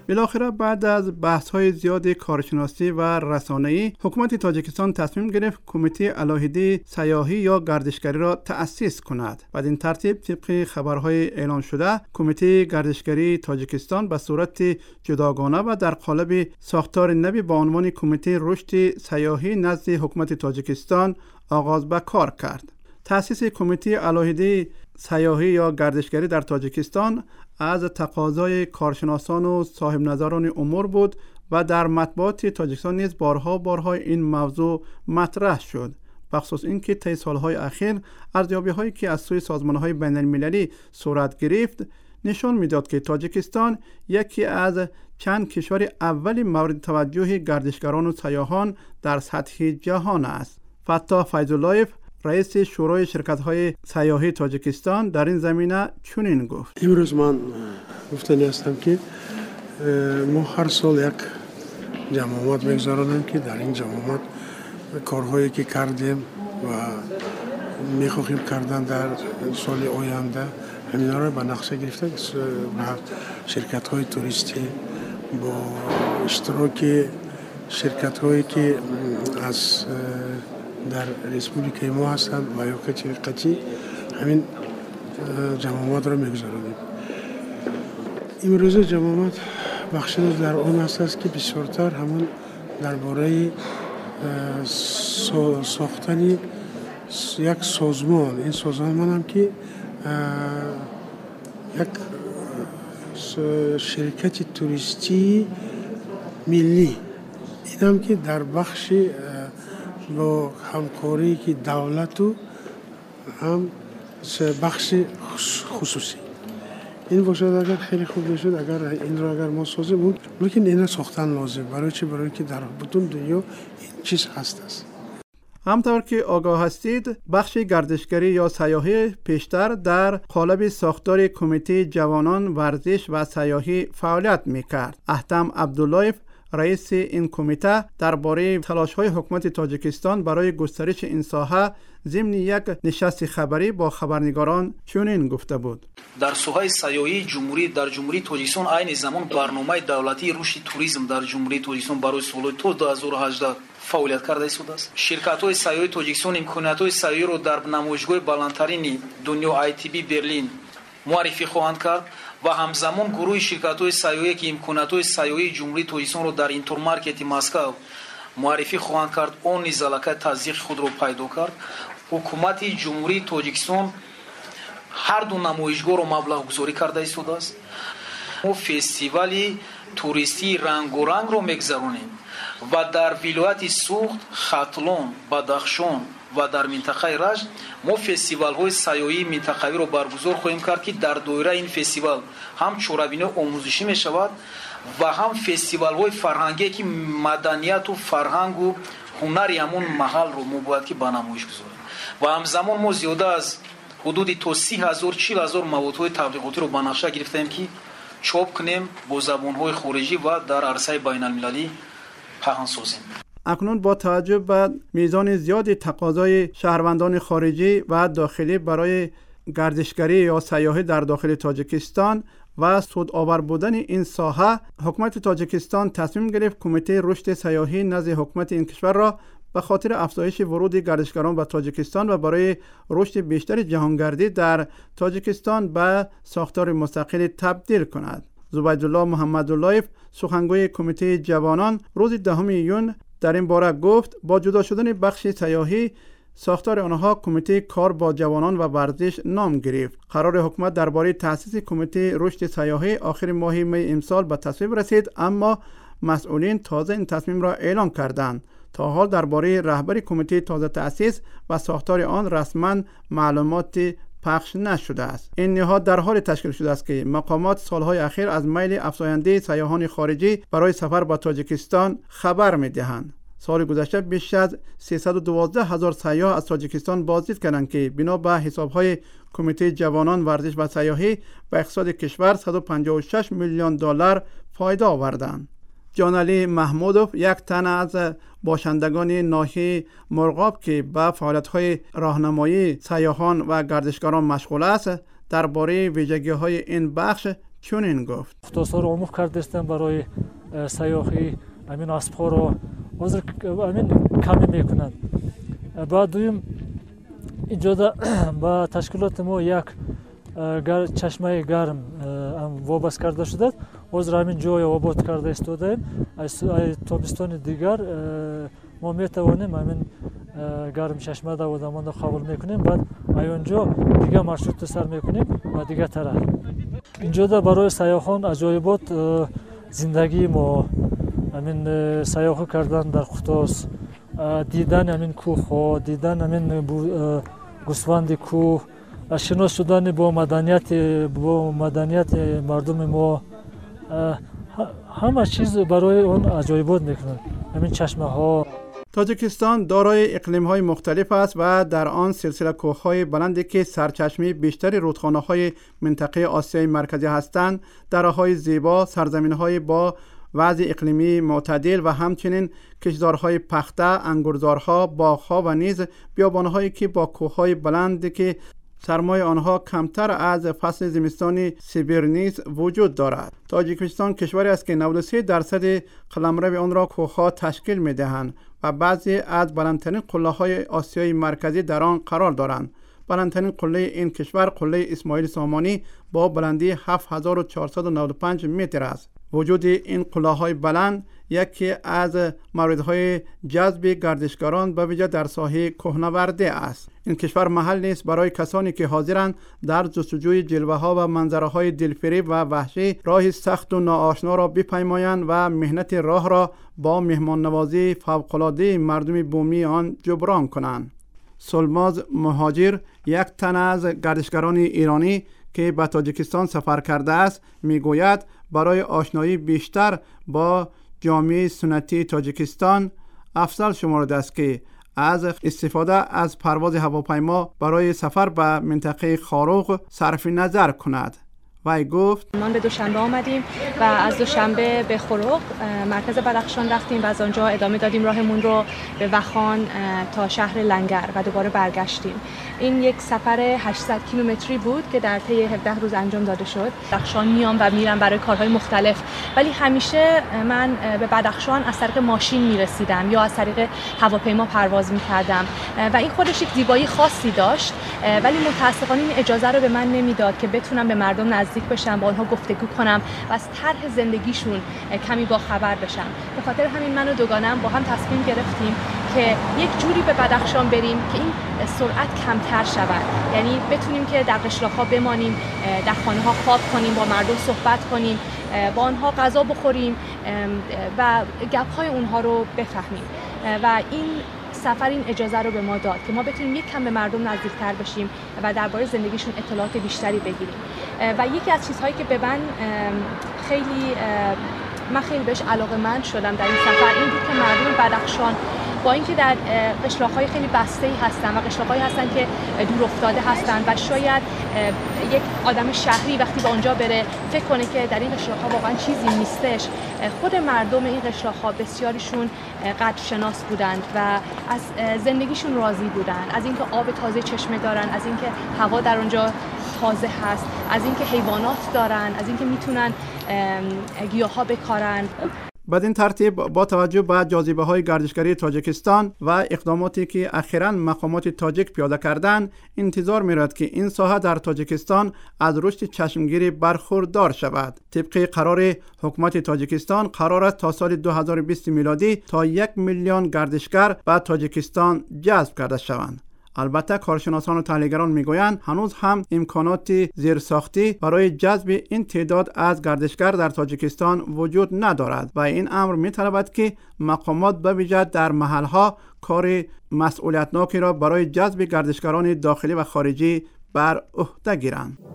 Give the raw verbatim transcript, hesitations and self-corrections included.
بالاخره بعد از بحث‌های زیاد کارشناسی و رسانه‌ای، حکومت تاجیکستان تصمیم گرفت کمیته علاهده سیاحی یا گردشگری را تأسیس کند. بعد این ترتیب طبق خبرهای اعلام شده، کمیته گردشگری تاجیکستان به صورت جداگانه و در قالب ساختار نوی با عنوان کمیته رشد سیاحی نزد حکومت تاجیکستان آغاز به کار کرد. تأسیس کمیته علاهده سیاحی یا گردشگری در تاجیکستان از تقاضای کارشناسان و صاحب نظران امور بود و در مطبوعات تاجیکستان نیز بارها بارها این موضوع مطرح شد. بخصوص اینکه طی سالهای اخیر ارزیابی‌هایی که از سوی سازمان‌های بین‌المللی صورت گرفت نشان می‌داد که تاجیکستان یکی از چند کشور اول مورد توجه گردشگران و سیاحان در سطح جهان است. فتاح فیض‌اللهیف، رئیس شورای شرکت‌های سیاحی تاجیکستان، در این زمینه چنین گفت: امروز من گفتنی هستم که ما هر سال یک جمعیت میگذارانیم که در این جمعیت کارهایی که کردیم و میخواهیم کردن در سال آینده همینا را به نقشه گرفته و شرکت‌های توریستی با اشتراک شرکت‌هایی که از در ریسپوبلیکای ما هستند و یا که قطعی همین جمعیت را میگذارانیم. امروز جمعیت بخشش در آن است که بسیارتر همون درباره ساختن یک سازمان، این سازمان هم که یک شرکت توریستی ملی، این هم که در بخش با همکاری که دولت و هم بخش خصوصی این باشد. اگر خیلی خوب میشد اگر این را اگر ما سازه بود، لیکن این ساختن لازم. برای چی؟ برای که در بطن دنیا این چیز هست است. همطور که آگاه هستید، بخش گردشگری یا سیاحی پیشتر در قالب ساختار کمیته جوانان ورزش و سیاحی فعالیت میکرد. احتم عبداللهیف، رئیس این کمیته، درباره تلاش‌های حکومت تاجیکستان برای گسترش این ساحه ضمن یک نشست خبری با خبرنگاران چنین گفته بود: در ساحه سیاحی جمهوری در جمهوری تاجیکستان عین زمان برنامه دولتی رشد توریسم در جمهوری تاجیکستان برای سال دو هزار و هجده فعالیت کرده است. شرکت‌های سیاحی تاجیکستان امکانات‌های سیاحی را در نمایشگاه بلندترین دنیا آی تی بی برلین معرفی خواهند کرد و همزمان گروه شرکت‌های سیاحی که امکانات‌های سیاحی جمهوری تاجیکستان را در اینترمارکت مسکو معرفی خواهند کرد، آن نیز علاقه تزریق خود را پیدا کرد. حکومت جمهوری تاجیکستان هر دو نمایشگاه را مبلغ گذاری کرده است. ما فستیوال توریستی رنگ و رنگ را می‌گذرانیم و در ولایت سوخت، ختلون، بدخشان و در منطقه رشت ما فستیوال های سیاحی منطقوی را برگزار خواهیم کرد که در دایره این فستیوال هم چورابینی آموزشی می شود و هم فستیوال های فرهنگی که مدنیت و فرهنگ و هنری همون محل رو ما باید که به نمایش گذاریم و همزمان ما زیاده از حدود تا سی هزار چهل هزار موادهای تبلیغاتی رو به نقشه گرفتیم که چاپ کنیم با زبان‌های خارجی و در عرصه بین‌المللی پهن سازیم. اکنون با توجه به میزان زیاد تقاضای شهروندان خارجی و داخلی برای گردشگری یا سیاحی در داخل تاجیکستان و سودآور بودن این ساحه، حکومت تاجیکستان تصمیم گرفت کمیته رشد سیاحی نزد حکومت این کشور را به خاطر افزایش ورود گردشگران به تاجیکستان و برای رشد بیشتر جهانگردی در تاجیکستان به ساختار مستقل تبدیل کند. زبیدالله محمداللهیف، سخنگوی کمیته جوانان، روز دهم ایون در این باره گفت: با جدا شدن بخش سیاحی، ساختار آنها کمیته کار با جوانان و ورزش نام گرفت. قرار حکومت درباره تأسیس کمیته رشد سیاحی آخر ماه می امسال به تصویب رسید، اما مسئولین تازه این تصمیم را اعلان کردند. تا حال درباره رهبری کمیته تازه تأسیس و ساختار آن رسما معلومات پخش نشده است. این نهاد در حال تشکیل شده است که مقامات سالهای اخیر از میل افزاینده سیاحان خارجی برای سفر به تاجیکستان خبر می‌دهند. سال گذشته بیش از سیصد و دوازده هزار سیاح از تاجیکستان بازدید کردند که بنا به حساب‌های کمیته جوانان ورزش و سیاحی به اقتصاد کشور صد و پنجاه و شش میلیون دلار فایده آوردند. جانعلی محمودوف، یک تن از باشندگان ناحیه مرغاب که به فعالیت‌های راهنمایی سیاحان و گردشگران مشغول است، درباره ویژگی‌های این بخش چنین گفت: اختصار آموخ کردستم برای سیاحی همین اسب‌ها رو وزر همین کمی میکنند. بعد دویم اینجا با تشکیلات ما یک چشمه گرم وابسته کرده شده. وزر همین جای آباد کرده استودیم. از تابستان دیگر ما میتوانیم همین گرم چشمه در ودمان را قبول میکنیم. بعد اونجا دیگه مرشد سر میکنیم و دیگه طرح. اینجا در برای سیاحان عجایبات زندگی ما همین سیاحی کردن در قطاس، دیدن همین کوه ها، دیدن همین گوسفند کوه، شناس شدن با مدنیت با مدنیت مردم ما، همه چیز برای اون عجایبات میکنن. همین چشمه ها. تاجیکستان دارای اقلیم‌های مختلف است و در آن سلسله کوه‌های بلندی که سرچشمه بیشتر رودخانه‌های منطقه آسیای مرکزی هستند، دره‌های زیبا، سرزمین‌های با وضع اقلیمی معتدل و همچنین کشتزارهای پخته، انگورزارها، باغ‌ها و نیز بیابان‌هایی که با کوه‌های بلندی که سرمای آنها کمتر از فصل زمستانی سیبیر نیز وجود دارد. تاجیکستان کشوری است که نود و سه درصد قلمرو آن را کوه‌ها تشکیل می‌دهند و بعضی از بلندترین قله‌های آسیای مرکزی در آن قرار دارند. بلندترین قله این کشور قله اسماعیل سامانی با بلندی هفت هزار و چهارصد و نود و پنج متر است. وجود این قله‌های بلند یکی از موردهای جذب گردشگران به ویژه در ساحه کوهنورده است. این کشور محل نیست برای کسانی که حاضرند در جستجوی جلوه‌ها و منظره‌های دلفریب و وحشی راه سخت و ناآشنا را بپیمایند و مهنت راه را با مهمان نوازی فوق‌العاده مردم بومی آن جبران کنند. سلماز مهاجر، یک تن از گردشگران ایرانی که به تاجیکستان سفر کرده است، میگوید برای آشنایی بیشتر با جامعه سنتی تاجیکستان افضل شمرده است که از استفاده از پرواز هواپیما برای سفر به منطقه خاروق صرف نظر کند. وی گفت: ما به دوشنبه آمدیم و از دوشنبه به خروق مرکز بدخشان رفتیم و از آنجا ادامه دادیم راهمون رو به وخان تا شهر لنگر و دوباره برگشتیم. این یک سفر هشتصد کیلومتری بود که در طی هفده روز انجام داده شد. بدخشان میام و میرم برای کارهای مختلف، ولی همیشه من به بدخشان از طریق ماشین میرسیدم یا از طریق هواپیما پرواز میکردم و این خودش یک زیبایی خاصی داشت، ولی متاسفانه این اجازه رو به من نمیداد که بتونم به مردم نزدیک بشم، با آنها گفتگو کنم و از طرح زندگیشون کمی با خبر بشم. به خاطر همین من و دوگانم با هم تصمیم گرفتیم که یک جوری به بدخشان بریم که این سرعت کمتر شود، یعنی بتونیم که در قشلاق‌ها بمانیم، در خانه‌ها خواب کنیم، با مردم صحبت کنیم، با آنها غذا بخوریم و گپ‌های اونها رو بفهمیم و این سفر این اجازه رو به ما داد که ما بتونیم یک کم به مردم نزدیکتر بشیم و درباره زندگیشون اطلاعات بیشتری بگیریم. و یکی از چیزهایی که به من خیلی من خیلی بهش علاقه‌مند شدم در این سفر این بود که مردم بدخشان با اینکه در قشلاق‌های خیلی بسته‌ای هستن و قشلاق‌هایی هستن که دور افتاده هستن و شاید یک آدم شهری وقتی به اونجا بره فکر کنه که در این قشلاق‌ها واقعا چیزی نیستش، خود مردم این قشلاق‌ها بسیاریشون قدرشناس بودند و از زندگیشون راضی بودند، از اینکه آب تازه چشمه دارن، از اینکه هوا در اونجا تازه هست، از اینکه حیوانات دارن، از اینکه میتونن گیاها بکارن. بدین ترتیب با توجه به جاذبه‌های گردشگری تاجیکستان و اقداماتی که اخیراً مقامات تاجیک پیاده کردند، انتظار می‌رود که این ساحه در تاجیکستان از رشد چشمگیری برخوردار شود. طبق قرار حکومت تاجیکستان قرار است تا سال دو هزار و بیست میلادی تا یک میلیون گردشگر به تاجیکستان جذب کرده شوند. البته کارشناسان و تحلیلگران میگویند هنوز هم امکانات زیرساختی برای جذب این تعداد از گردشگر در تاجیکستان وجود ندارد و این امر می‌طلبد که مقامات به ویژه در محلها کار مسئولیتناکی را برای جذب گردشگران داخلی و خارجی بر عهده گیرند.